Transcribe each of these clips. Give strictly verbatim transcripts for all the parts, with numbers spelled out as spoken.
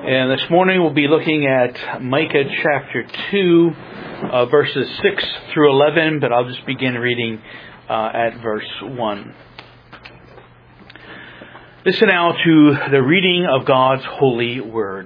And this morning we'll be looking at Micah chapter two, uh, verses six through eleven, but I'll just begin reading uh, at verse one. Listen now to the reading of God's holy word.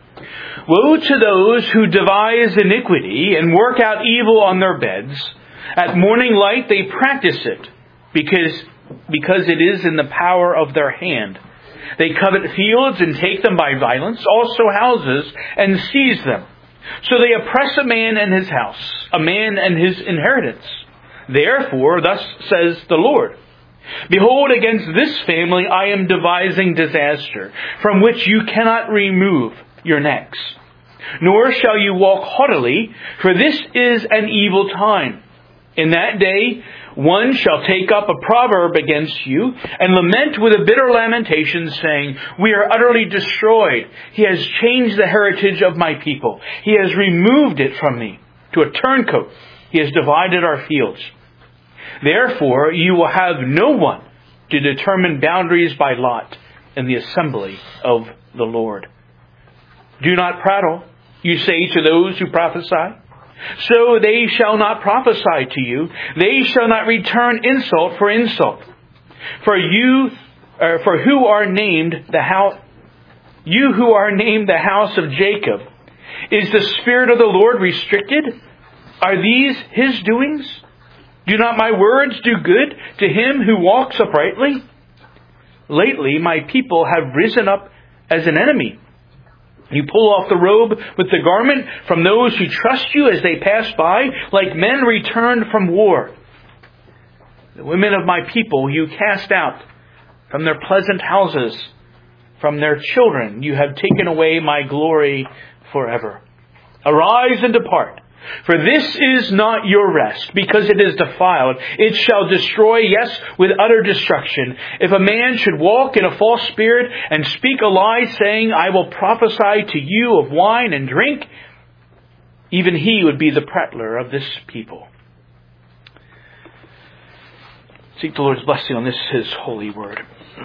Woe to those who devise iniquity and work out evil on their beds. At morning light they practice it, because, because it is in the power of their hand. They covet fields and take them by violence, also houses, and seize them. So they oppress a man and his house, a man and his inheritance. Therefore, thus says the Lord, behold, against this family I am devising disaster, from which you cannot remove your necks. Nor shall you walk haughtily, for this is an evil time. In that day, one shall take up a proverb against you and lament with a bitter lamentation, saying, we are utterly destroyed. He has changed the heritage of my people. He has removed it from me to a turncoat. He has divided our fields. Therefore, you will have no one to determine boundaries by lot in the assembly of the Lord. Do not prattle, you say to those who prophesy. So they shall not prophesy to you. They shall not return insult for insult. For you, uh, for who are named the house, you who are named the house of Jacob, is the Spirit of the Lord restricted? Are these His doings? Do not my words do good to him who walks uprightly? Lately my people have risen up as an enemy. You pull off the robe with the garment from those who trust you as they pass by, like men returned from war. The women of my people you cast out from their pleasant houses. From their children you have taken away my glory forever. Arise and depart, for this is not your rest, because it is defiled. It shall destroy, yes, with utter destruction. If a man should walk in a false spirit and speak a lie, saying, I will prophesy to you of wine and drink, even he would be the prattler of this people. Seek the Lord's blessing on this, His holy word.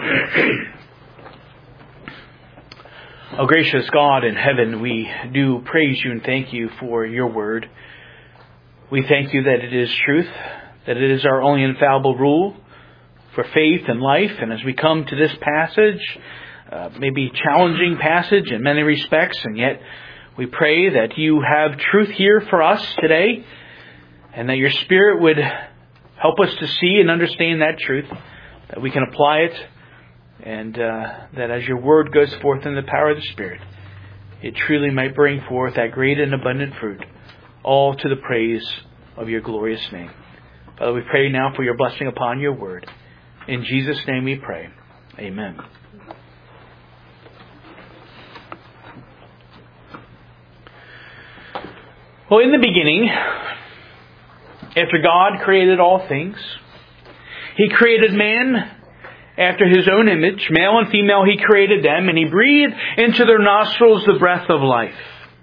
Oh, gracious God in heaven, we do praise you and thank you for your word. We thank you that it is truth, that it is our only infallible rule for faith and life. And as we come to this passage, uh, maybe challenging passage in many respects, and yet we pray that you have truth here for us today, and that your Spirit would help us to see and understand that truth, that we can apply it, and uh, that as your word goes forth in the power of the Spirit, it truly might bring forth that great and abundant fruit, all to the praise of your glorious name. Father, we pray now for your blessing upon your word. In Jesus' name we pray. Amen. Well, in the beginning, after God created all things, He created man after His own image. Male and female He created them, and He breathed into their nostrils the breath of life.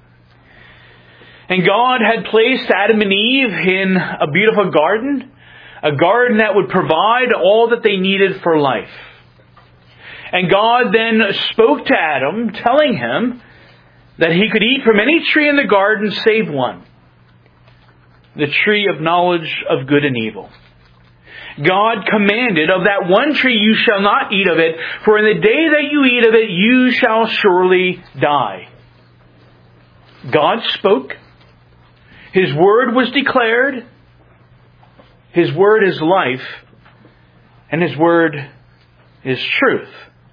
And God had placed Adam and Eve in a beautiful garden, a garden that would provide all that they needed for life. And God then spoke to Adam, telling him that he could eat from any tree in the garden save one, the tree of knowledge of good and evil. God commanded, of that one tree you shall not eat of it, for in the day that you eat of it, you shall surely die. God spoke. His word was declared. His word is life. And His word is truth.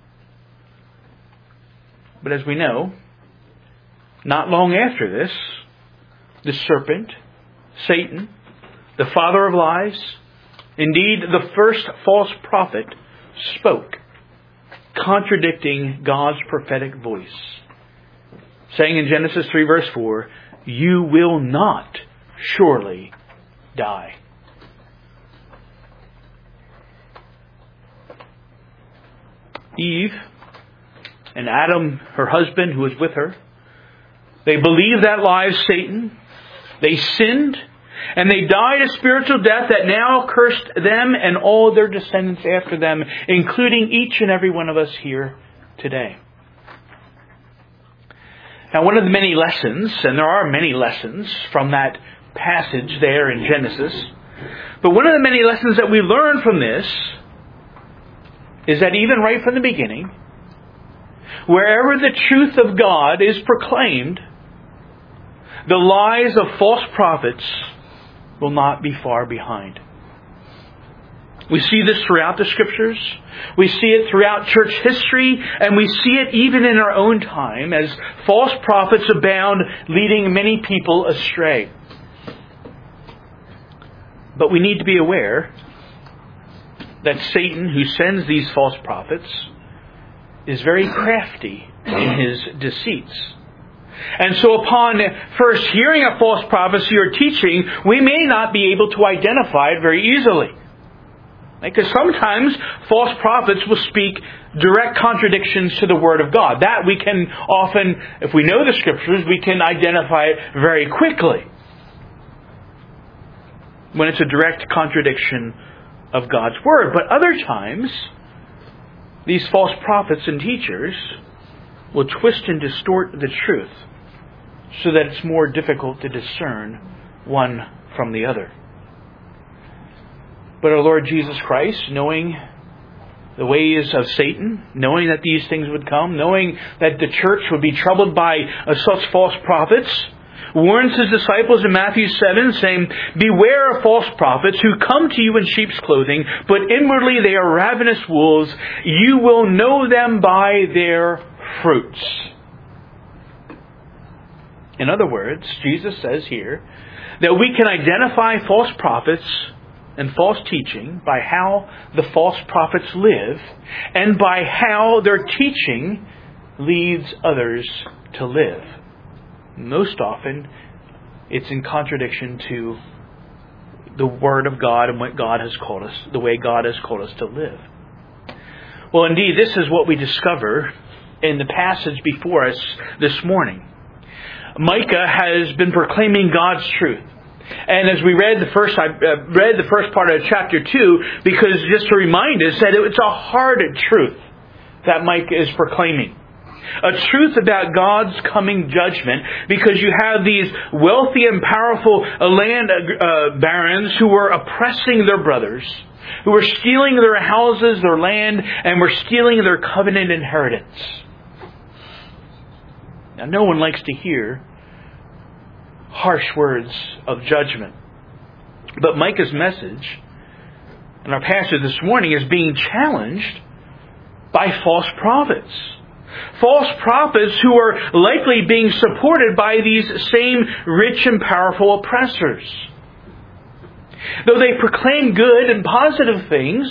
But as we know, not long after this, the serpent, Satan, the father of lies, indeed, the first false prophet, spoke, contradicting God's prophetic voice, saying in Genesis three verse four, you will not surely die. Eve and Adam, her husband, who was with her, they believed that lie of Satan. They sinned. And they died a spiritual death that now cursed them and all their descendants after them, including each and every one of us here today. Now, one of the many lessons, and there are many lessons from that passage there in Genesis, but one of the many lessons that we learn from this is that even right from the beginning, wherever the truth of God is proclaimed, the lies of false prophets will not be far behind. We see this throughout the Scriptures. We see it throughout church history, and we see it even in our own time as false prophets abound, leading many people astray. But we need to be aware that Satan, who sends these false prophets, is very crafty in his deceits. And so upon first hearing a false prophecy or teaching, we may not be able to identify it very easily. Because sometimes false prophets will speak direct contradictions to the Word of God. That we can often, if we know the Scriptures, we can identify it very quickly when it's a direct contradiction of God's Word. But other times, these false prophets and teachers will twist and distort the truth so that it's more difficult to discern one from the other. But our Lord Jesus Christ, knowing the ways of Satan, knowing that these things would come, knowing that the church would be troubled by uh, such false prophets, warns His disciples in Matthew seven, saying, "Beware of false prophets who come to you in sheep's clothing, but inwardly they are ravenous wolves. You will know them by their fruits." In other words, Jesus says here that we can identify false prophets and false teaching by how the false prophets live and by how their teaching leads others to live. Most often, it's in contradiction to the Word of God and what God has called us, the way God has called us to live. Well, indeed, this is what we discover in the passage before us this morning. Micah has been proclaiming God's truth. And as we read the first, I uh, read the first part of chapter two, because just to remind us that it's a hard truth that Micah is proclaiming. A truth about God's coming judgment, because you have these wealthy and powerful land uh, barons who were oppressing their brothers, who were stealing their houses, their land, and were stealing their covenant inheritance. Now, no one likes to hear harsh words of judgment. But Micah's message in our passage this morning is being challenged by false prophets. False prophets who are likely being supported by these same rich and powerful oppressors. Though they proclaim good and positive things,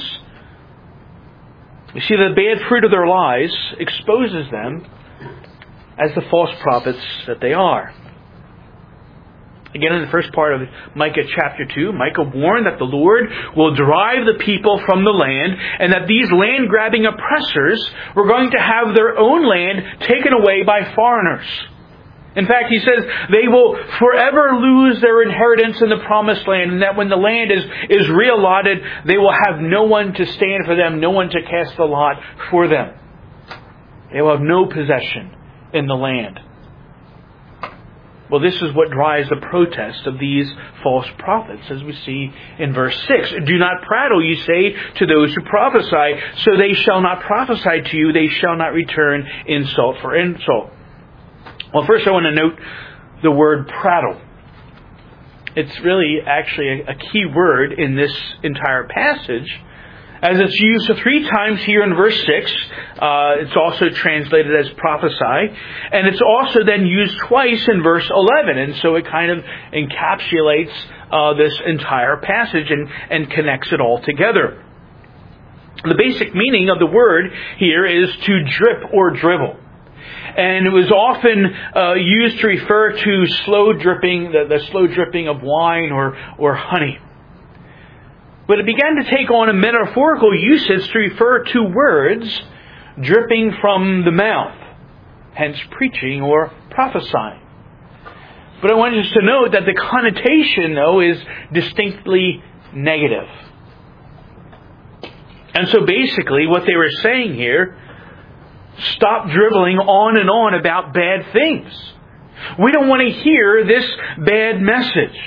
we see the bad fruit of their lies exposes them as the false prophets that they are. Again, in the first part of Micah chapter two, Micah warned that the Lord will drive the people from the land, and that these land-grabbing oppressors were going to have their own land taken away by foreigners. In fact, he says they will forever lose their inheritance in the promised land, and that when the land is, is reallotted, they will have no one to stand for them, no one to cast the lot for them. They will have no possession in the land. Well, this is what drives the protest of these false prophets, as we see in verse six. "Do not prattle, you say, to those who prophesy, so they shall not prophesy to you, they shall not return insult for insult." Well, first I want to note the word prattle. It's really actually a key word in this entire passage, as it's used three times here in verse six. Uh, it's also translated as prophesy. And it's also then used twice in verse eleven. And so it kind of encapsulates uh, this entire passage and, and connects it all together. The basic meaning of the word here is to drip or drivel. And it was often uh, used to refer to slow dripping, the, the slow dripping of wine or, or honey. But it began to take on a metaphorical usage to refer to words dripping from the mouth, hence preaching or prophesying. But I want you to note that the connotation, though, is distinctly negative. And so basically what they were saying here Stop driveling on and on about bad things. We don't want to hear this bad message.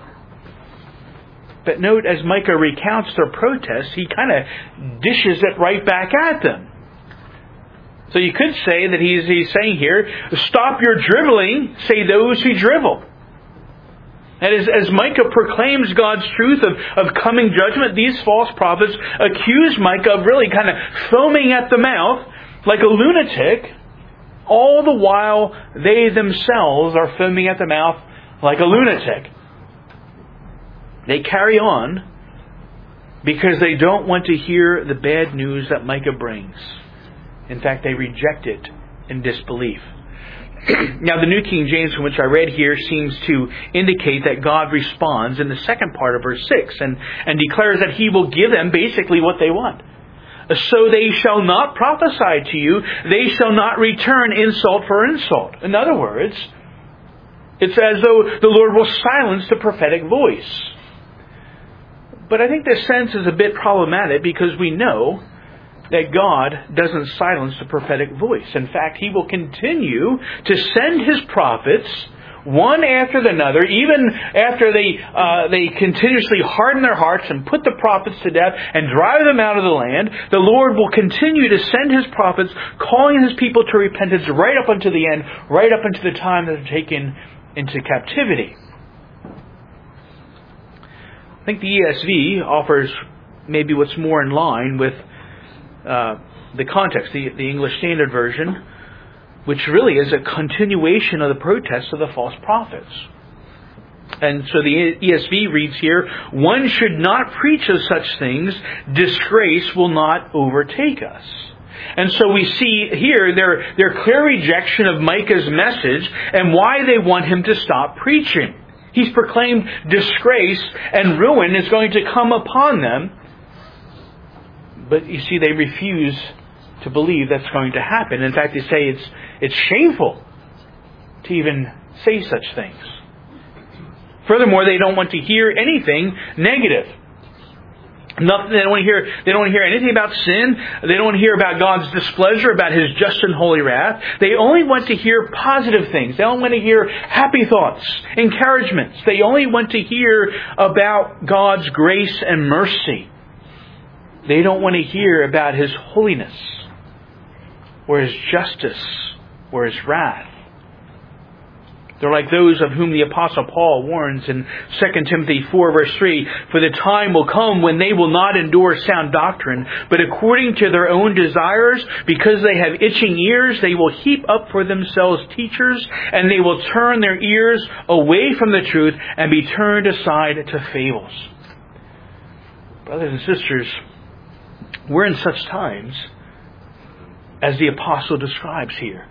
But note, as Micah recounts their protest, he kind of dishes it right back at them. So you could say that he's, he's saying here, stop your driveling, say those who drivel. And as, as Micah proclaims God's truth of, of coming judgment, these false prophets accuse Micah of really kind of foaming at the mouth like a lunatic, all the while they themselves are foaming at the mouth like a lunatic. They carry on because they don't want to hear the bad news that Micah brings. In fact, they reject it in disbelief. Now, the New King James from which I read here seems to indicate that God responds in the second part of verse six and, and declares that He will give them basically what they want. So they shall not prophesy to you, they shall not return insult for insult. In other words, it's as though the Lord will silence the prophetic voice. But I think this sense is a bit problematic because we know that God doesn't silence the prophetic voice. In fact, He will continue to send His prophets one after another, even after they uh, they continuously harden their hearts and put the prophets to death and drive them out of the land. The Lord will continue to send His prophets, calling His people to repentance right up unto the end, right up unto the time that they're taken into captivity. I think the E S V offers maybe what's more in line with uh, the context, the, the English Standard Version, which really is a continuation of the protests of the false prophets. And so the E S V reads here, one should not preach of such things, disgrace will not overtake us. And so we see here their, their clear rejection of Micah's message and why they want him to stop preaching. He's proclaimed disgrace and ruin is going to come upon them. But you see, they refuse to believe that's going to happen. In fact, they say it's it's shameful to even say such things. Furthermore, they don't want to hear anything negative. Nothing, they don't want to hear. They don't want to hear anything about sin. They don't want to hear about God's displeasure, about His just and holy wrath. They only want to hear positive things. They only want to hear happy thoughts, encouragements. They only want to hear about God's grace and mercy. They don't want to hear about His holiness, or His justice, or His wrath. They're like those of whom the Apostle Paul warns in Second Timothy four verse three, for the time will come when they will not endure sound doctrine, but according to their own desires, because they have itching ears, they will heap up for themselves teachers, and they will turn their ears away from the truth and be turned aside to fables. Brothers and sisters, we're in such times as the apostle describes here.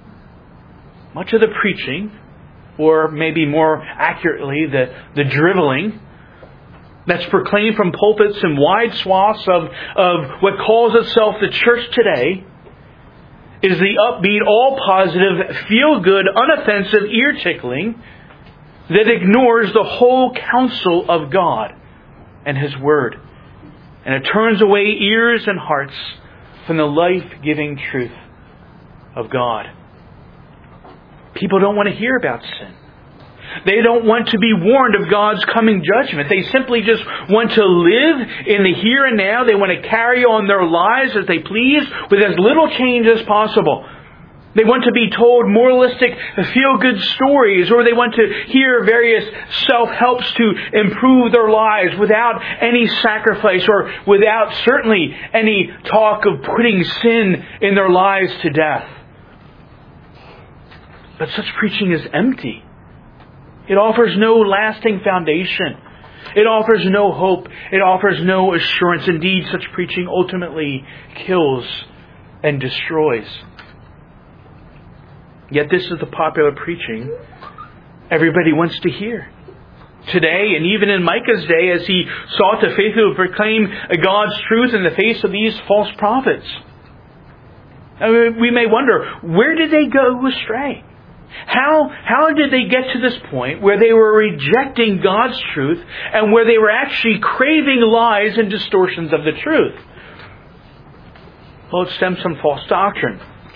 Much of the preaching, or maybe more accurately, the, the driveling, that's proclaimed from pulpits and wide swaths of, of what calls itself the church today, is the upbeat, all-positive, feel-good, unoffensive, ear-tickling that ignores the whole counsel of God and His Word. And it turns away ears and hearts from the life-giving truth of God. People don't want to hear about sin. They don't want to be warned of God's coming judgment. They simply just want to live in the here and now. They want to carry on their lives as they please with as little change as possible. They want to be told moralistic, feel-good stories, or they want to hear various self-helps to improve their lives without any sacrifice or without certainly any talk of putting sin in their lives to death. But such preaching is empty. It offers no lasting foundation. It offers no hope. It offers no assurance. Indeed, such preaching ultimately kills and destroys. Yet this is the popular preaching everybody wants to hear. Today, and even in Micah's day, as he sought to faithfully proclaim God's truth in the face of these false prophets. I mean, we may wonder, where did they go astray? How, how did they get to this point where they were rejecting God's truth and where they were actually craving lies and distortions of the truth? Well, it stems from false doctrine.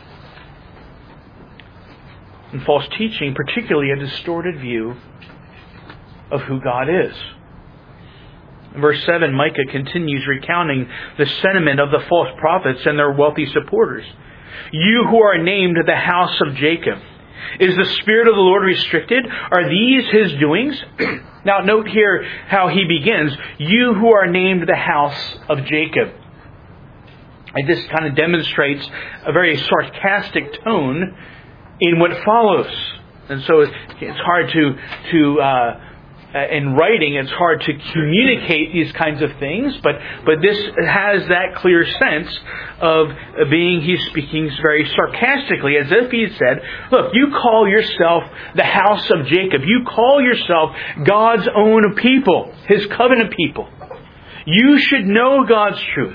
and false teaching, particularly a distorted view of who God is. In verse seven, Micah continues recounting the sentiment of the false prophets and their wealthy supporters. You who are named the house of Jacob, is the Spirit of the Lord restricted? Are these His doings? Now note here how he begins. You who are named the house of Jacob. And this kind of demonstrates a very sarcastic tone in what follows. And so it's hard to, to uh, in writing, it's hard to communicate these kinds of things, but, but this has that clear sense of being, he's speaking very sarcastically, as if he said, look, you call yourself the house of Jacob. You call yourself God's own people, His covenant people. You should know God's truth.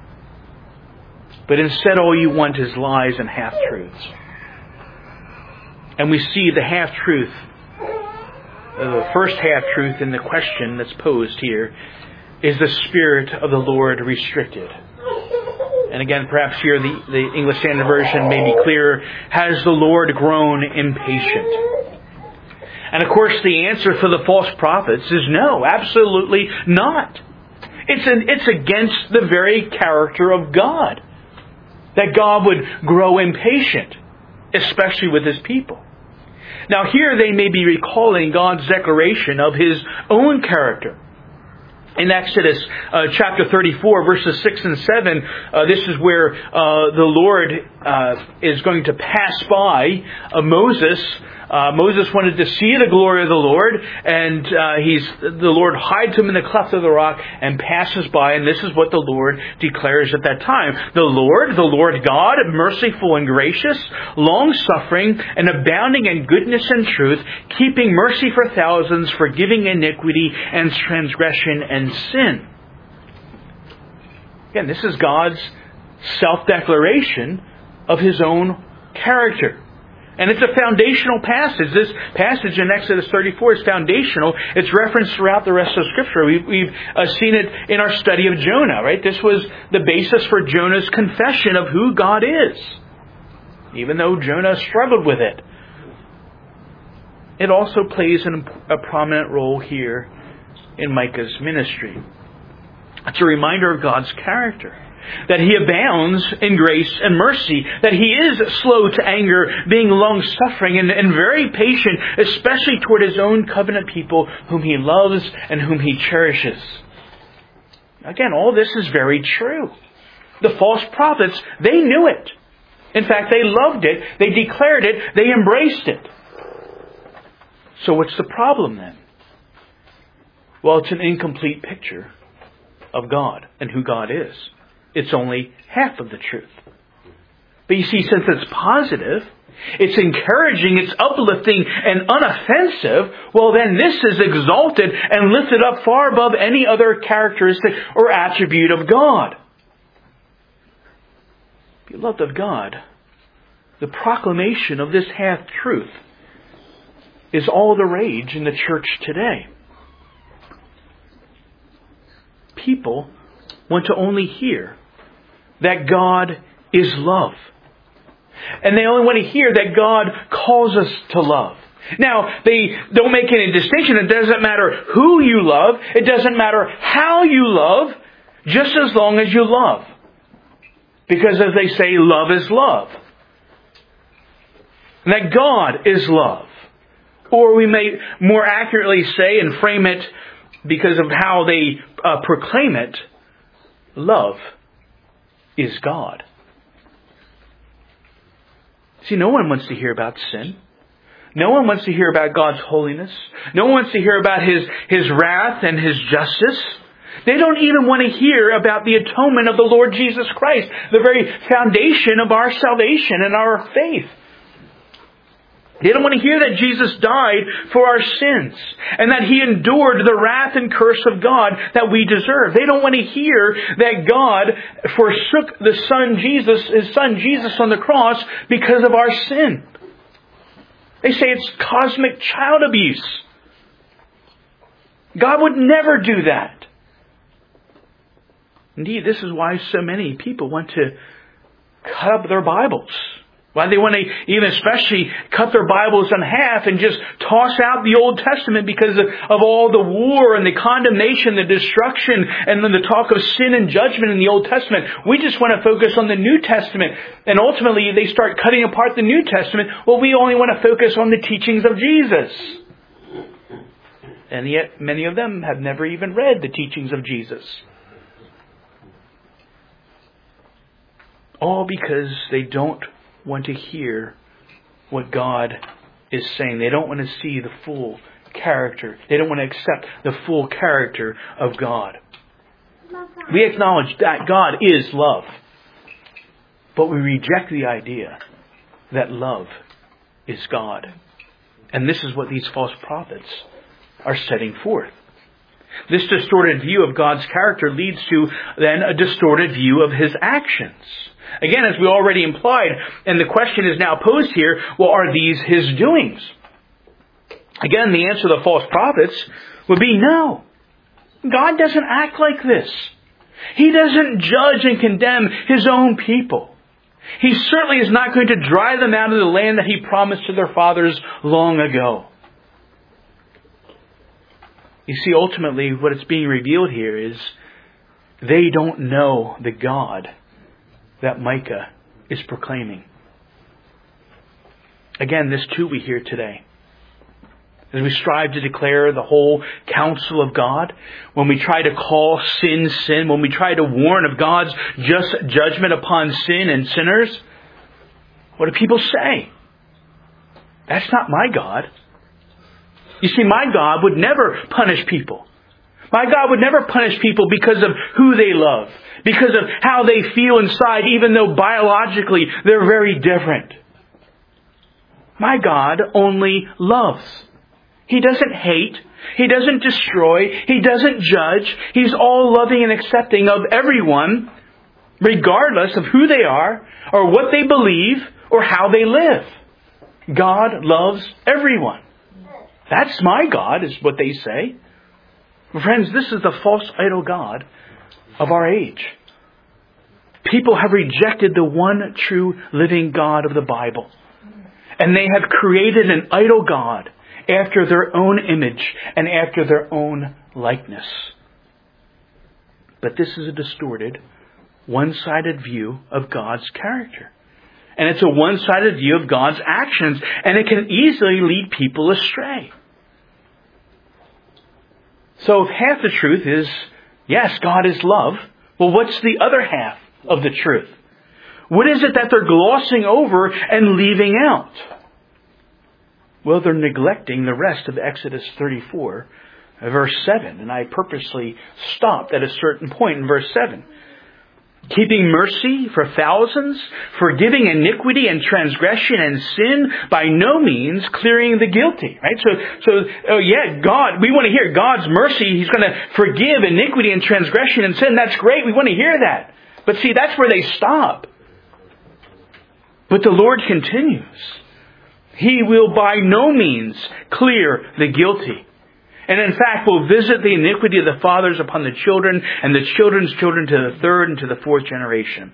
But instead all you want is lies and half-truths. And we see the half-truth, the first half-truth in the question that's posed here, is the Spirit of the Lord restricted? And again, perhaps here the, the English Standard Version may be clearer. Has the Lord grown impatient? And of course the answer for the false prophets is no, absolutely not. It's, an, it's against the very character of God, that God would grow impatient, especially with His people. Now here they may be recalling God's declaration of His own character. In Exodus uh, chapter thirty-four, verses six and seven, uh, this is where uh, the Lord uh, is going to pass by uh, Moses. Uh, Moses wanted to see the glory of the Lord, and uh, he's the Lord hides him in the cleft of the rock and passes by, and this is what the Lord declares at that time. The Lord, the Lord God, merciful and gracious, long-suffering, and abounding in goodness and truth, keeping mercy for thousands, forgiving iniquity and transgression and sin. Again, this is God's self-declaration of His own character. And it's a foundational passage. This passage in Exodus thirty-four is foundational. It's referenced throughout the rest of Scripture. We've, we've uh, seen it in our study of Jonah, right? This was the basis for Jonah's confession of who God is, even though Jonah struggled with it. It also plays an, a prominent role here in Micah's ministry. It's a reminder of God's character, that He abounds in grace and mercy, that He is slow to anger, being long-suffering and, and very patient, especially toward His own covenant people whom He loves and whom He cherishes. Again, all this is very true. The false prophets, they knew it. In fact, they loved it, they declared it, they embraced it. So what's the problem then? Well, it's an incomplete picture of God and who God is. It's only half of the truth. But you see, since it's positive, it's encouraging, it's uplifting and unoffensive, well then this is exalted and lifted up far above any other characteristic or attribute of God. Beloved of God, the proclamation of this half-truth is all the rage in the church today. People want to only hear that God is love. And they only want to hear that God calls us to love. Now, they don't make any distinction. It doesn't matter who you love. It doesn't matter how you love, just as long as you love. Because as they say, love is love. And that God is love. Or we may more accurately say and frame it because of how they uh, proclaim it, love is God. See, no one wants to hear about sin. No one wants to hear about God's holiness. No one wants to hear about His, His wrath and His justice. They don't even want to hear about the atonement of the Lord Jesus Christ, the very foundation of our salvation and our faith. They don't want to hear that Jesus died for our sins and that He endured the wrath and curse of God that we deserve. They don't want to hear that God forsook the Son Jesus, His Son Jesus on the cross because of our sin. They say it's cosmic child abuse. God would never do that. Indeed, this is why so many people want to cut up their Bibles Why they want to even especially cut their Bibles in half and just toss out the Old Testament because of, of all the war and the condemnation, the destruction, and then the talk of sin and judgment in the Old Testament. We just want to focus on the New Testament. And ultimately they start cutting apart the New Testament. Well, we only want to focus on the teachings of Jesus. And yet many of them have never even read the teachings of Jesus. All because they don't want to hear what God is saying. They don't want to see the full character. They don't want to accept the full character of God. We acknowledge that God is love. But we reject the idea that love is God. And this is what these false prophets are setting forth. This distorted view of God's character leads to then a distorted view of His actions. Again, as we already implied, and the question is now posed here, well, are these His doings? Again, the answer to the false prophets would be no. God doesn't act like this. He doesn't judge and condemn His own people. He certainly is not going to drive them out of the land that He promised to their fathers long ago. You see, ultimately, what is being revealed here is they don't know the God that Micah is proclaiming. Again, this too we hear today. As we strive to declare the whole counsel of God, when we try to call sin sin, when we try to warn of God's just judgment upon sin and sinners, what do people say? That's not my God. You see, my God would never punish people. My God would never punish people because of who they love, because of how they feel inside, even though biologically they're very different. My God only loves. He doesn't hate. He doesn't destroy. He doesn't judge. He's all loving and accepting of everyone, regardless of who they are, or what they believe, or how they live. God loves everyone. That's my God, is what they say. Friends, this is the false idol God of our age. People have rejected the one true living God of the Bible. And they have created an idol God after their own image and after their own likeness. But this is a distorted, one-sided view of God's character. And it's a one-sided view of God's actions. And it can easily lead people astray. So if half the truth is, yes, God is love, well, what's the other half of the truth? What is it that they're glossing over and leaving out? Well, they're neglecting the rest of Exodus thirty-four, verse seven. And I purposely stopped at a certain point in verse seven. Keeping mercy for thousands, forgiving iniquity and transgression and sin, by no means clearing the guilty. Right? So, so oh yeah, God, we want to hear God's mercy. He's going to forgive iniquity and transgression and sin. That's great. We want to hear that. But see, that's where they stop. But the Lord continues. He will by no means clear the guilty. And in fact, will visit the iniquity of the fathers upon the children and the children's children to the third and to the fourth generation.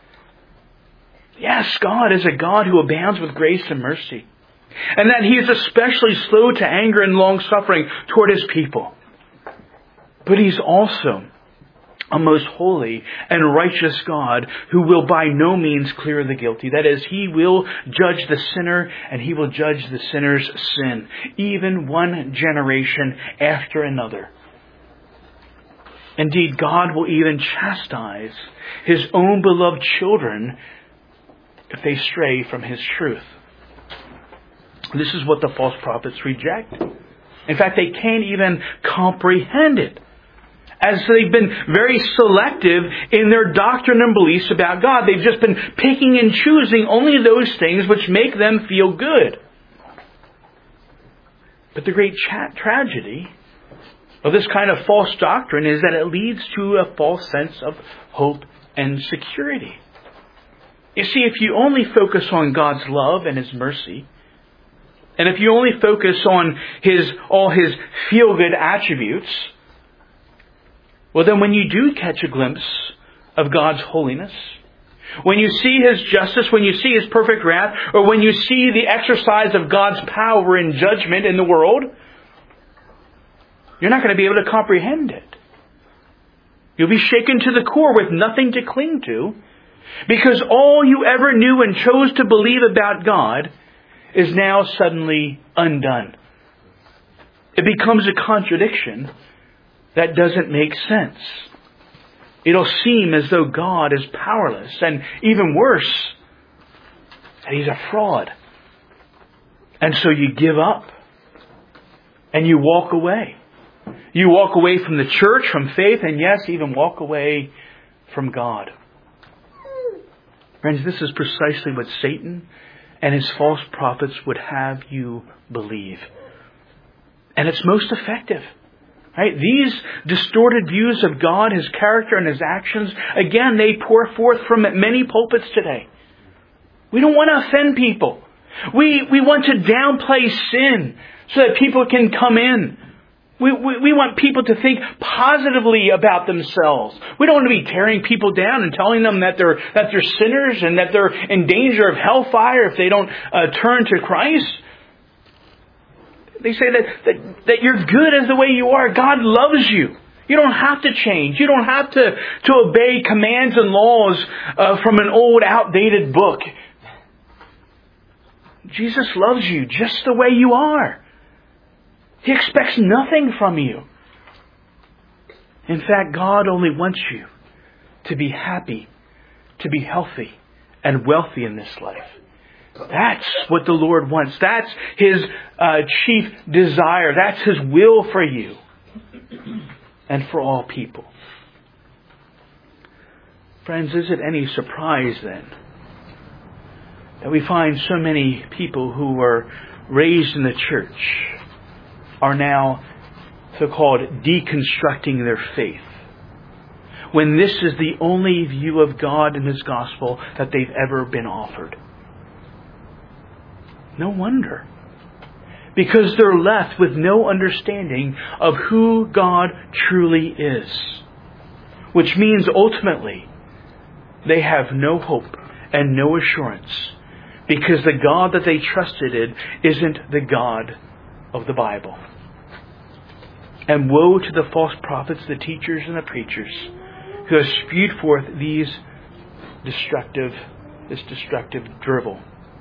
Yes, God is a God who abounds with grace and mercy. And that He is especially slow to anger and long-suffering toward His people. But He's also a most holy and righteous God who will by no means clear the guilty. That is, He will judge the sinner and He will judge the sinner's sin, even one generation after another. Indeed, God will even chastise His own beloved children if they stray from His truth. This is what the false prophets reject. In fact, they can't even comprehend it, as they've been very selective in their doctrine and beliefs about God. They've just been picking and choosing only those things which make them feel good. But the great tra- tragedy of this kind of false doctrine is that it leads to a false sense of hope and security. You see, if you only focus on God's love and His mercy, and if you only focus on His all His feel-good attributes, well, then when you do catch a glimpse of God's holiness, when you see His justice, when you see His perfect wrath, or when you see the exercise of God's power and judgment in the world, you're not going to be able to comprehend it. You'll be shaken to the core with nothing to cling to, because all you ever knew and chose to believe about God is now suddenly undone. It becomes a contradiction that doesn't make sense. It'll seem as though God is powerless, and even worse, that He's a fraud. And so you give up and you walk away. You walk away from the church, from faith, and yes, even walk away from God. Friends, this is precisely what Satan and his false prophets would have you believe. And it's most effective. Right? These distorted views of God, His character, and His actions, again, they pour forth from many pulpits today. We don't want to offend people. We, we want to downplay sin so that people can come in. We, we, we want people to think positively about themselves. We don't want to be tearing people down and telling them that they're, that they're sinners and that they're in danger of hellfire if they don't uh, turn to Christ. They say that, that, that you're good as the way you are. God loves you. You don't have to change. You don't have to, to obey commands and laws uh, from an old, outdated book. Jesus loves you just the way you are. He expects nothing from you. In fact, God only wants you to be happy, to be healthy, and wealthy in this life. That's what the Lord wants. That's His uh, chief desire. That's His will for you and for all people. Friends, is it any surprise then that we find so many people who were raised in the church are now so-called deconstructing their faith, when this is the only view of God and His gospel that they've ever been offered? No wonder. Because they're left with no understanding of who God truly is. Which means ultimately, they have no hope and no assurance, because the God that they trusted in isn't the God of the Bible. And woe to the false prophets, the teachers, and the preachers who have spewed forth these destructive, this destructive drivel.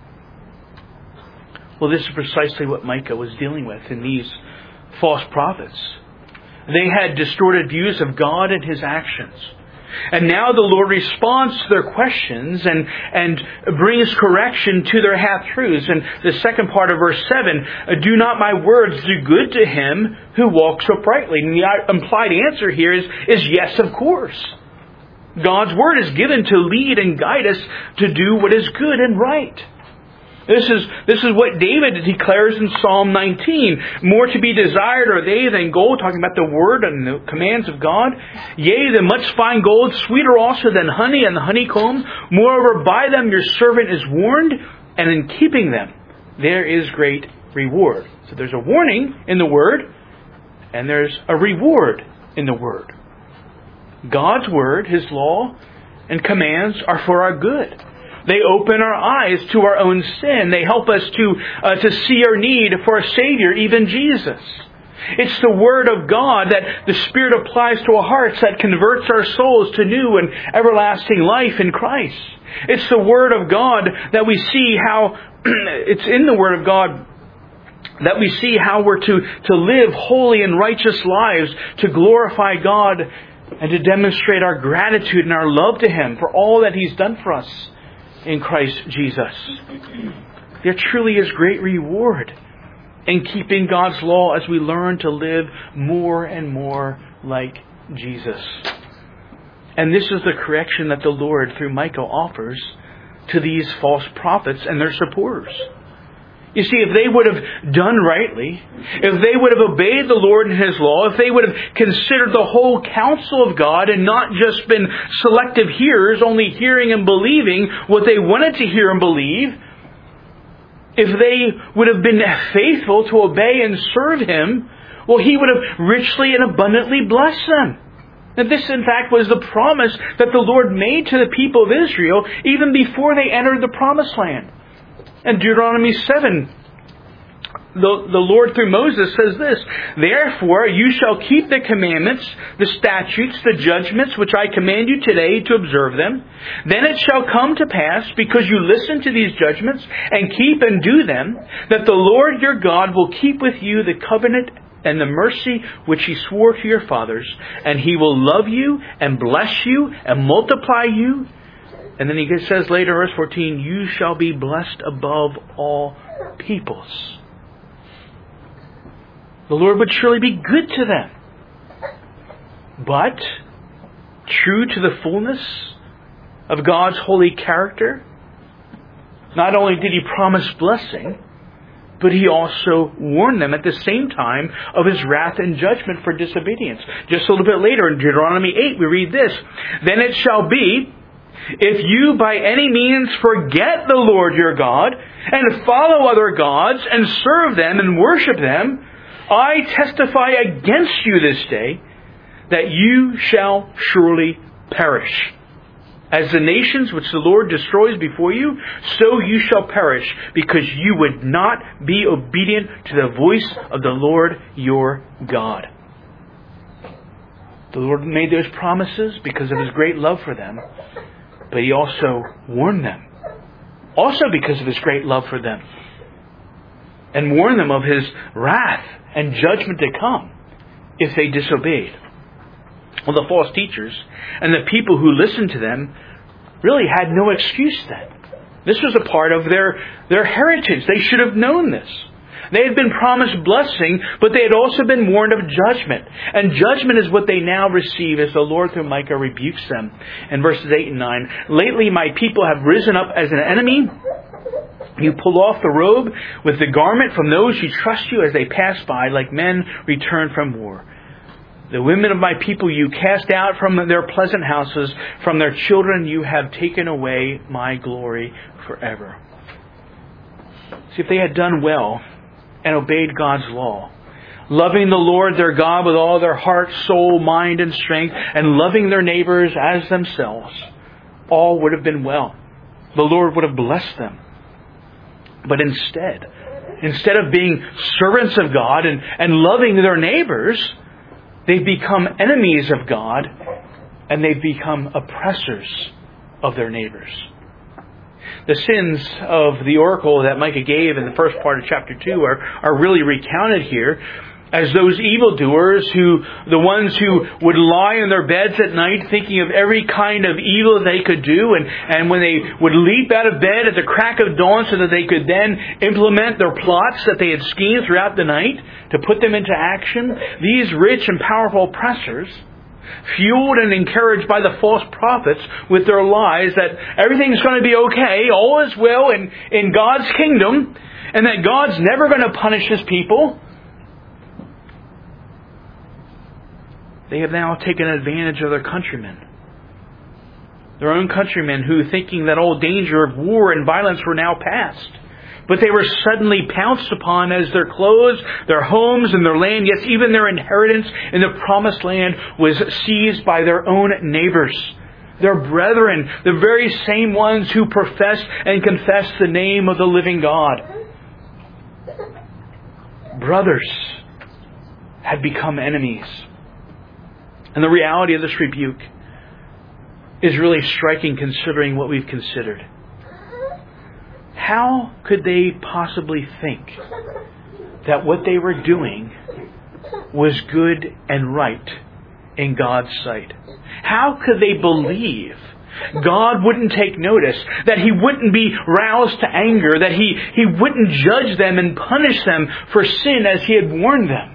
Well, this is precisely what Micah was dealing with in these false prophets. They had distorted views of God and His actions. And now the Lord responds to their questions and, and brings correction to their half-truths. And the second part of verse seven, do not my words do good to him who walks uprightly? And the implied answer here is, is yes, of course. God's Word is given to lead and guide us to do what is good and right. This is, this is what David declares in Psalm nineteen. More to be desired are they than gold, talking about the Word and the commands of God. Yea, than much fine gold, sweeter also than honey and the honeycomb. Moreover, by them your servant is warned, and in keeping them there is great reward. So there's a warning in the Word, and there's a reward in the Word. God's Word, His law and commands are for our good. They open our eyes to our own sin. They help us to, uh, to see our need for a Savior, even Jesus. It's the Word of God that the Spirit applies to our hearts that converts our souls to new and everlasting life in Christ. It's the Word of God that we see how, it's in the Word of God that we see how we're to, to live holy and righteous lives, to glorify God and to demonstrate our gratitude and our love to Him for all that He's done for us in Christ Jesus. There truly is great reward in keeping God's law as we learn to live more and more like Jesus. And this is the correction that the Lord, through Micah, offers to these false prophets and their supporters. You see, if they would have done rightly, if they would have obeyed the Lord and His law, if they would have considered the whole counsel of God and not just been selective hearers, only hearing and believing what they wanted to hear and believe, if they would have been faithful to obey and serve Him, well, He would have richly and abundantly blessed them. That this, in fact, was the promise that the Lord made to the people of Israel even before they entered the Promised Land. In Deuteronomy seven, the, the Lord through Moses says this, "Therefore you shall keep the commandments, the statutes, the judgments which I command you today to observe them. Then it shall come to pass, because you listen to these judgments and keep and do them, that the Lord your God will keep with you the covenant and the mercy which He swore to your fathers, and He will love you and bless you and multiply you." And then He says later, verse fourteen, "You shall be blessed above all peoples." The Lord would surely be good to them. But, true to the fullness of God's holy character, not only did He promise blessing, but He also warned them at the same time of His wrath and judgment for disobedience. Just a little bit later in Deuteronomy eight we read this, "Then it shall be, if you by any means forget the Lord your God, and follow other gods, and serve them and worship them, I testify against you this day, that you shall surely perish. As the nations which the Lord destroys before you, so you shall perish, because you would not be obedient to the voice of the Lord your God." The Lord made those promises because of His great love for them, but He also warned them, also because of His great love for them, and warned them of His wrath and judgment to come if they disobeyed. Well, the false teachers and the people who listened to them really had no excuse then. This was a part of their, their heritage. They should have known this. They had been promised blessing, but they had also been warned of judgment. And judgment is what they now receive as the Lord through Micah rebukes them. In verses eight and nine, "Lately my people have risen up as an enemy. You pull off the robe with the garment from those who trust you as they pass by, like men returned from war. The women of my people you cast out from their pleasant houses. From their children you have taken away my glory forever." See, if they had done well and obeyed God's law, loving the Lord their God with all their heart, soul, mind, and strength, and loving their neighbors as themselves, all would have been well. The Lord would have blessed them. But instead, instead of being servants of God and, and loving their neighbors, they've become enemies of God, and they've become oppressors of their neighbors. The sins of the oracle that Micah gave in the first part of chapter two are, are really recounted here as those evildoers who, the ones who would lie in their beds at night thinking of every kind of evil they could do, and, and when they would leap out of bed at the crack of dawn so that they could then implement their plots that they had schemed throughout the night to put them into action, these rich and powerful oppressors, fueled and encouraged by the false prophets with their lies that everything's going to be okay, all is well in, in God's kingdom, and that God's never going to punish His people, they have now taken advantage of their countrymen. Their own countrymen who, thinking that all danger of war and violence were now past, but they were suddenly pounced upon as their clothes, their homes, and their land, yes, even their inheritance in the promised land was seized by their own neighbors, their brethren, the very same ones who professed and confessed the name of the living God. Brothers had become enemies. And the reality of this rebuke is really striking considering what we've considered. How could they possibly think that what they were doing was good and right in God's sight? How could they believe God wouldn't take notice, that He wouldn't be roused to anger, that He, he wouldn't judge them and punish them for sin as He had warned them?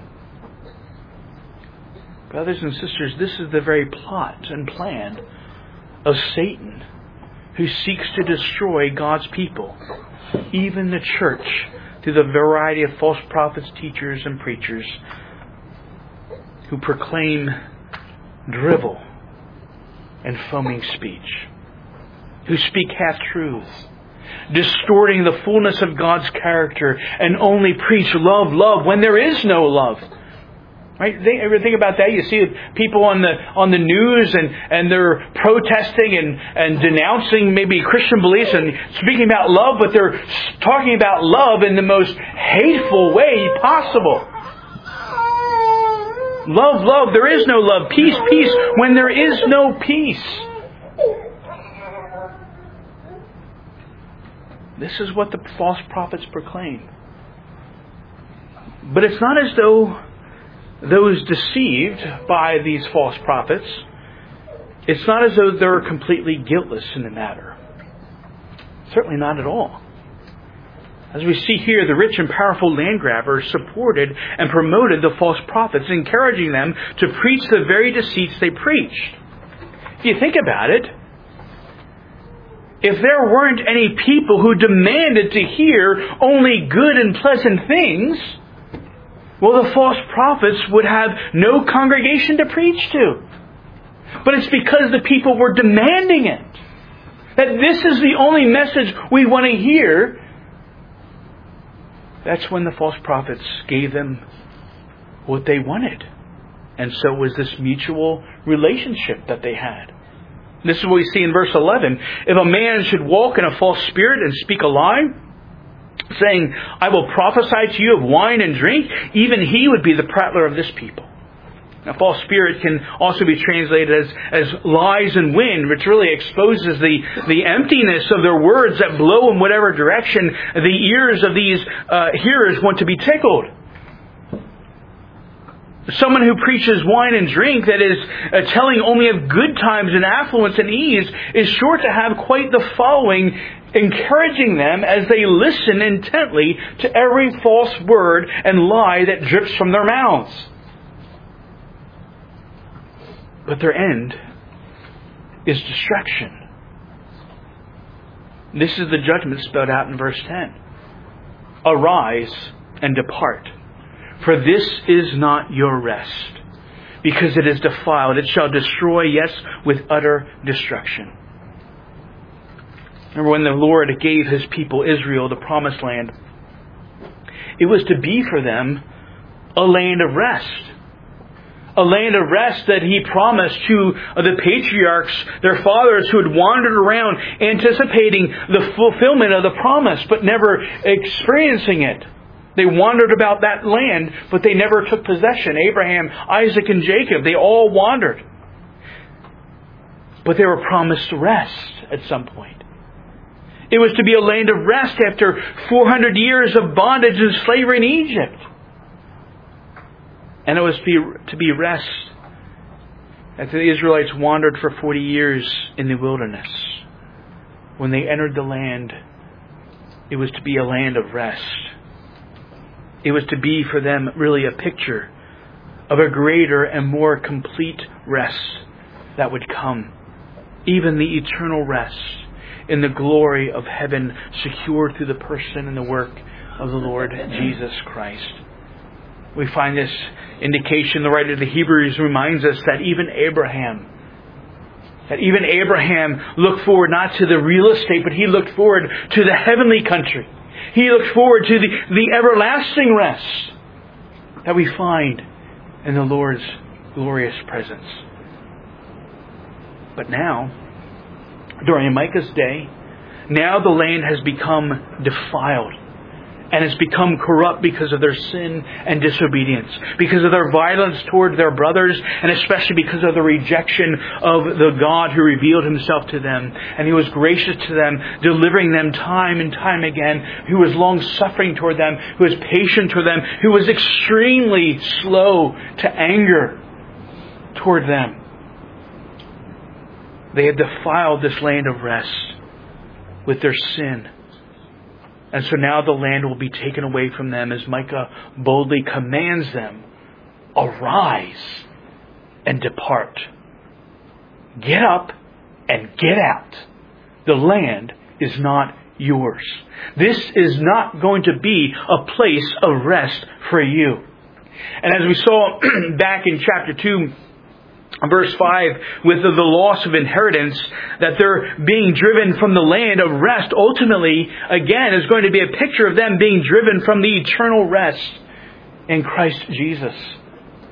Brothers and sisters, this is the very plot and plan of Satan, who seeks to destroy God's people, even the church, through the variety of false prophets, teachers, and preachers who proclaim drivel and foaming speech, who speak half-truths, distorting the fullness of God's character, and only preach love, love, when there is no love, Right? Think, ever think about that? You see people on the on the news and, and they're protesting and, and denouncing maybe Christian beliefs and speaking about love, but they're talking about love in the most hateful way possible. Love, love, there is no love. Peace, peace, when there is no peace. This is what the false prophets proclaim. But it's not as though those deceived by these false prophets, it's not as though they're completely guiltless in the matter. Certainly not at all. As we see here, the rich and powerful land grabbers supported and promoted the false prophets, encouraging them to preach the very deceits they preached. If you think about it, if there weren't any people who demanded to hear only good and pleasant things, well, the false prophets would have no congregation to preach to. But it's because the people were demanding it. That this is the only message we want to hear. That's when the false prophets gave them what they wanted. And so was this mutual relationship that they had. This is what we see in verse eleven. If a man should walk in a false spirit and speak a lie, saying, I will prophesy to you of wine and drink, even he would be the prattler of this people. Now, false spirit can also be translated as, as lies and wind, which really exposes the, the emptiness of their words that blow in whatever direction the ears of these uh, hearers want to be tickled. Someone who preaches wine and drink, that is uh, telling only of good times and affluence and ease, is sure to have quite the following, encouraging them as they listen intently to every false word and lie that drips from their mouths. But their end is destruction. This is the judgment spelled out in verse ten. Arise and depart, for this is not your rest, because it is defiled. It shall destroy, yes, with utter destruction. Remember when the Lord gave His people Israel the promised land, it was to be for them a land of rest. A land of rest that He promised to the patriarchs, their fathers, who had wandered around anticipating the fulfillment of the promise, but never experiencing it. They wandered about that land, but they never took possession. Abraham, Isaac, and Jacob, they all wandered. But they were promised rest at some point. It was to be a land of rest after four hundred years of bondage and slavery in Egypt. And it was to be, to be rest after the Israelites wandered for forty years in the wilderness. When they entered the land, it was to be a land of rest. It was to be for them really a picture of a greater and more complete rest that would come. Even the eternal rest in the glory of heaven, secured through the person and the work of the Lord Jesus Christ. We find this indication, the writer of the Hebrews reminds us that even Abraham, that even Abraham looked forward not to the real estate, but he looked forward to the heavenly country. He looked forward to the, the everlasting rest that we find in the Lord's glorious presence. But now, during Micah's day, now the land has become defiled. And it's become corrupt because of their sin and disobedience, because of their violence toward their brothers, and especially because of the rejection of the God who revealed Himself to them. And He was gracious to them, delivering them time and time again, who was long-suffering toward them, who was patient toward them, who was extremely slow to anger toward them. They had defiled this land of rest with their sin. And so now the land will be taken away from them as Micah boldly commands them, arise and depart. Get up and get out. The land is not yours. This is not going to be a place of rest for you. And as we saw back in chapter two, verse five, with the, the loss of inheritance, that they're being driven from the land of rest, ultimately, again, is going to be a picture of them being driven from the eternal rest in Christ Jesus.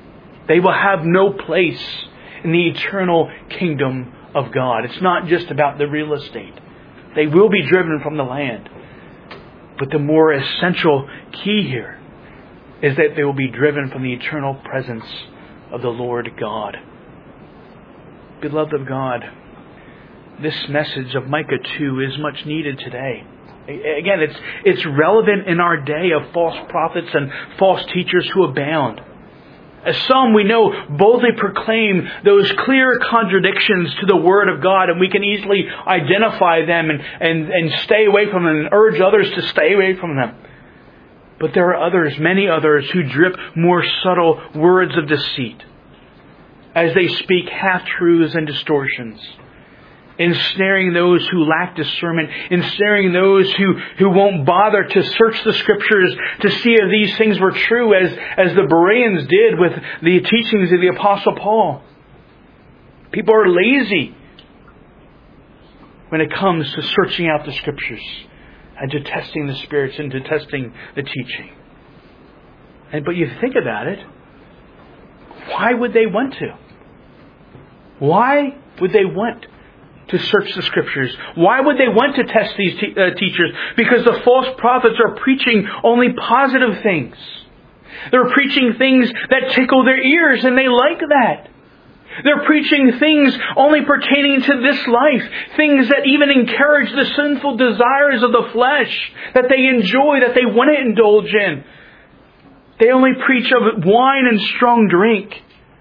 They will have no place in the eternal kingdom of God. It's not just about the real estate. They will be driven from the land. But the more essential key here is that they will be driven from the eternal presence of the Lord God. Beloved of God, this message of Micah two is much needed today. Again, it's it's relevant in our day of false prophets and false teachers who abound. As some, we know, boldly proclaim those clear contradictions to the Word of God, and we can easily identify them and, and, and stay away from them and urge others to stay away from them. But there are others, many others, who drip more subtle words of deceit as they speak half-truths and distortions, ensnaring those who lack discernment, ensnaring those who, who won't bother to search the Scriptures to see if these things were true, as, as the Bereans did with the teachings of the Apostle Paul. People are lazy when it comes to searching out the Scriptures and to testing the spirits and to testing the teaching. And but you think about it, why would they want to? Why would they want to search the Scriptures? Why would they want to test these te- uh, teachers? Because the false prophets are preaching only positive things. They're preaching things that tickle their ears, and they like that. They're preaching things only pertaining to this life, things that even encourage the sinful desires of the flesh, that they enjoy, that they want to indulge in. They only preach of wine and strong drink.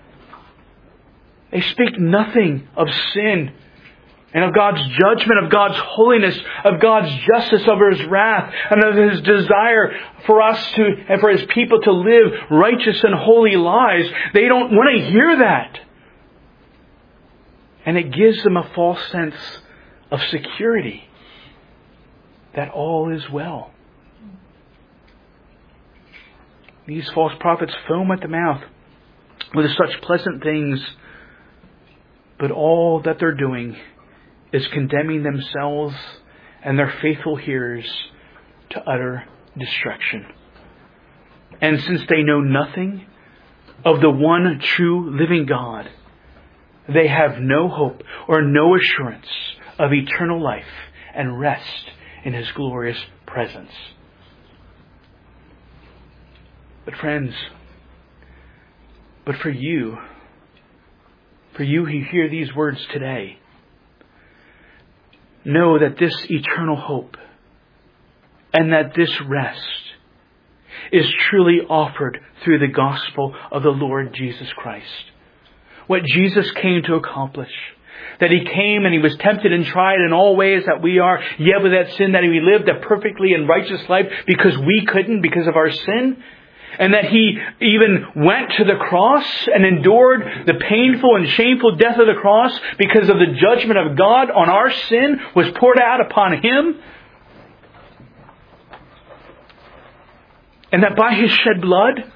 They speak nothing of sin and of God's judgment, of God's holiness, of God's justice over His wrath, and of His desire for us to, and for His people to live righteous and holy lives. They don't want to hear that. And it gives them a false sense of security that all is well. These false prophets foam at the mouth with such pleasant things, but all that they're doing is condemning themselves and their faithful hearers to utter destruction. And since they know nothing of the one true living God, they have no hope or no assurance of eternal life and rest in His glorious presence. But friends, but for you, for you who hear these words today, know that this eternal hope and that this rest is truly offered through the gospel of the Lord Jesus Christ. What Jesus came to accomplish. That He came and He was tempted and tried in all ways that we are, yet with that sin, that He lived a perfectly and righteous life because we couldn't, because of our sin. And that He even went to the cross and endured the painful and shameful death of the cross because of the judgment of God on our sin was poured out upon Him. And that by His shed blood,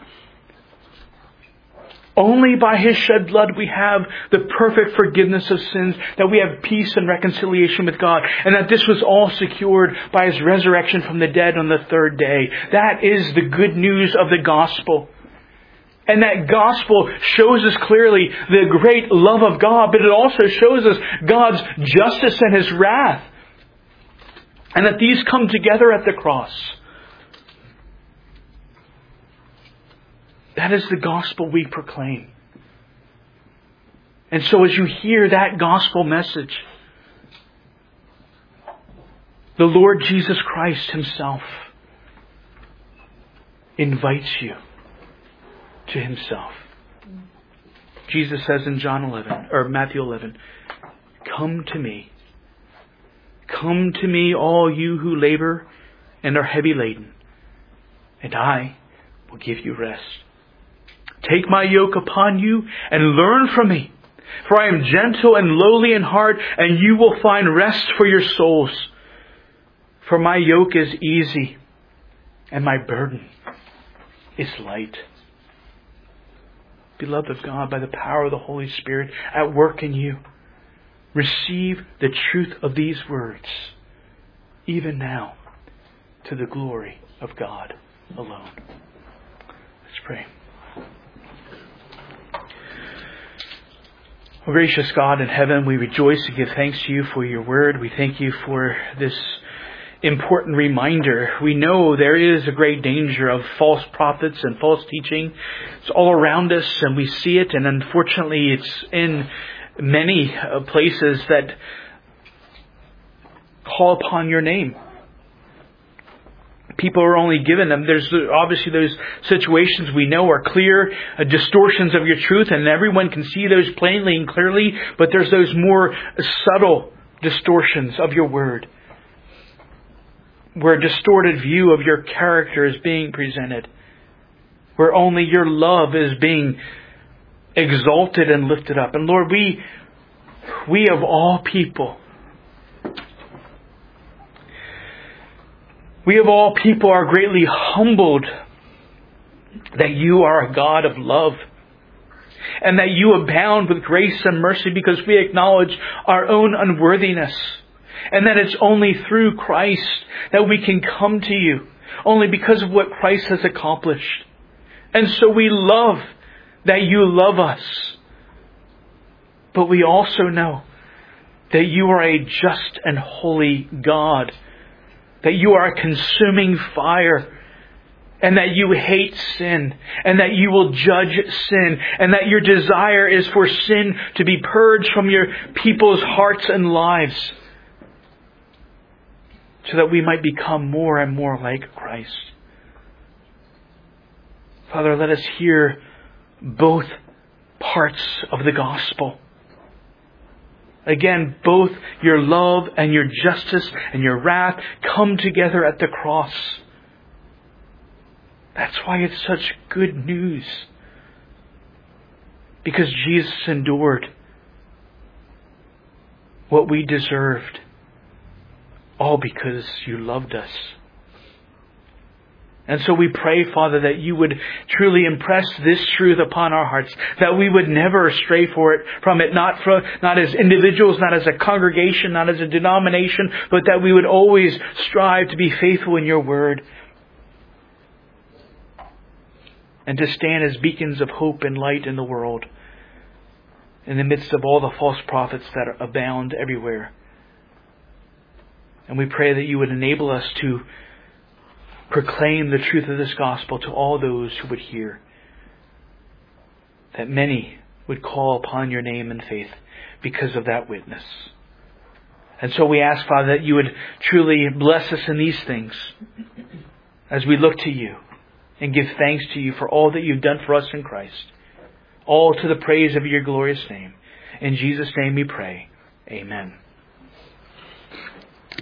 only by His shed blood we have the perfect forgiveness of sins, that we have peace and reconciliation with God, and that this was all secured by His resurrection from the dead on the third day. That is the good news of the gospel. And that gospel shows us clearly the great love of God, but it also shows us God's justice and His wrath. And that these come together at the cross. That is the gospel we proclaim. And so as you hear that gospel message, the Lord Jesus Christ Himself invites you to Himself. Jesus says in John eleven, or Matthew eleven, "Come to me. Come to me, all you who labor and are heavy laden, and I will give you rest. Take my yoke upon you and learn from me. For I am gentle and lowly in heart, and you will find rest for your souls. For my yoke is easy, and my burden is light." Beloved of God, by the power of the Holy Spirit at work in you, receive the truth of these words, even now, to the glory of God alone. Let's pray. Oh, gracious God in heaven, we rejoice and give thanks to you for your word. We thank you for this important reminder. We know there is a great danger of false prophets and false teaching. It's all around us and we see it, and unfortunately it's in many places that call upon your name. People are only given them. There's obviously those situations we know are clear uh, distortions of your truth, and everyone can see those plainly and clearly, but there's those more subtle distortions of your word, where a distorted view of your character is being presented, where only your love is being exalted and lifted up. And Lord, we, we of all people, we of all people are greatly humbled that you are a God of love and that you abound with grace and mercy, because we acknowledge our own unworthiness, and that it's only through Christ that we can come to you, only because of what Christ has accomplished. And so we love that you love us, but we also know that you are a just and holy God, that you are a consuming fire, and that you hate sin, and that you will judge sin, and that your desire is for sin to be purged from your people's hearts and lives, so that we might become more and more like Christ. Father, let us hear both parts of the gospel. Again, both your love and your justice and your wrath come together at the cross. That's why it's such good news. Because Jesus endured what we deserved, all because you loved us. And so we pray, Father, that you would truly impress this truth upon our hearts, that we would never stray for it, from it, not for, not as individuals, not as a congregation, not as a denomination, but that we would always strive to be faithful in your word and to stand as beacons of hope and light in the world, in the midst of all the false prophets that abound everywhere. And we pray that you would enable us to proclaim the truth of this gospel to all those who would hear, that many would call upon your name in faith because of that witness. And so we ask, Father, that you would truly bless us in these things as we look to you and give thanks to you for all that you've done for us in Christ, all to the praise of your glorious name. In Jesus' name we pray. Amen.